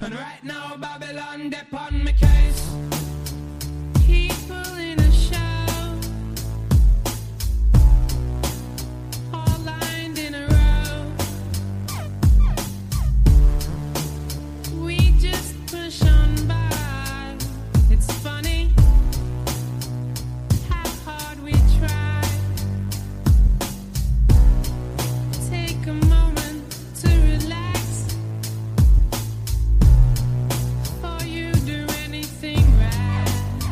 And right now Babylon dep on my case. People in a show, all lined in a row. We just push on by. It's funny how hard we try. Take a moment to relax before you do anything rash.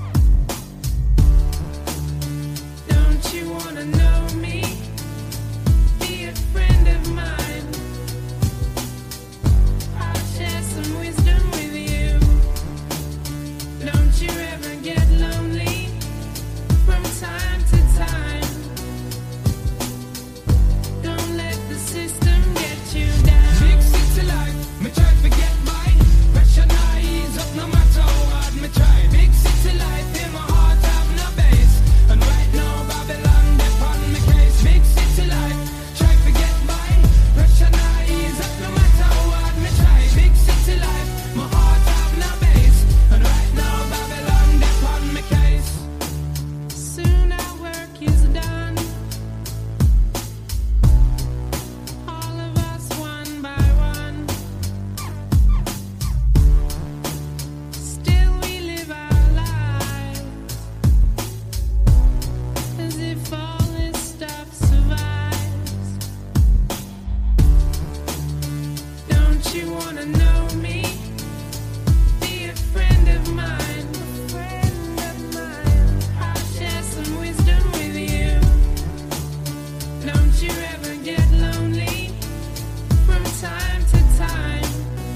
Don't you wanna know me? Be a friend of mine. I'll share some wisdom with you. Don't you ever get lonely from time to time. Don't let the system get you down. Big city life, me try to get by. Pressure not ease up no matter how hard me try. Big city life in my heart have no base. And right now Babylon dep on me case. Big city life, try to get by. Pressure not ease up no matter how hard me try. Big city life, my heart have no base. And right now Babylon dep on me case. Soon our work is done. All of us one by one. Still we live our lives as if all this stuff survives. Don't you wanna know me? Be a friend of mine. I'll share some wisdom with you. Don't you ever get lonely from time to time.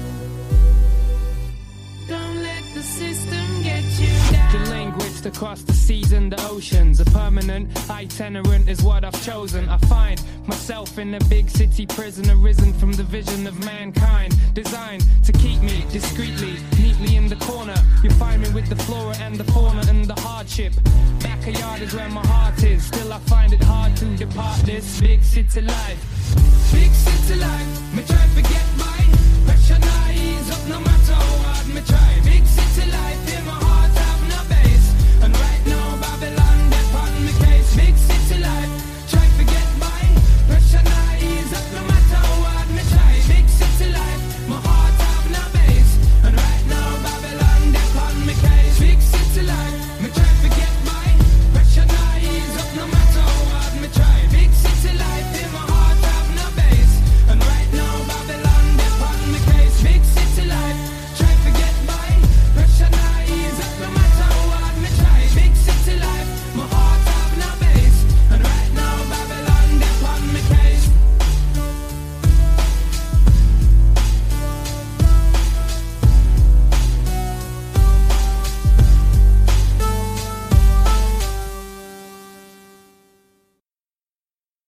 Don't let the system get you The down. linguist across the seas and the oceans. A permanent itinerant is what I've chosen. I find myself in a big city prison, arisen from the vision of mankind, designed to keep me discreetly, neatly in the corner. You find me with the flora and the fauna and the hardship. Backyard is where my heart is. Still I find it hard to depart this big city life. Big city life, me try to forget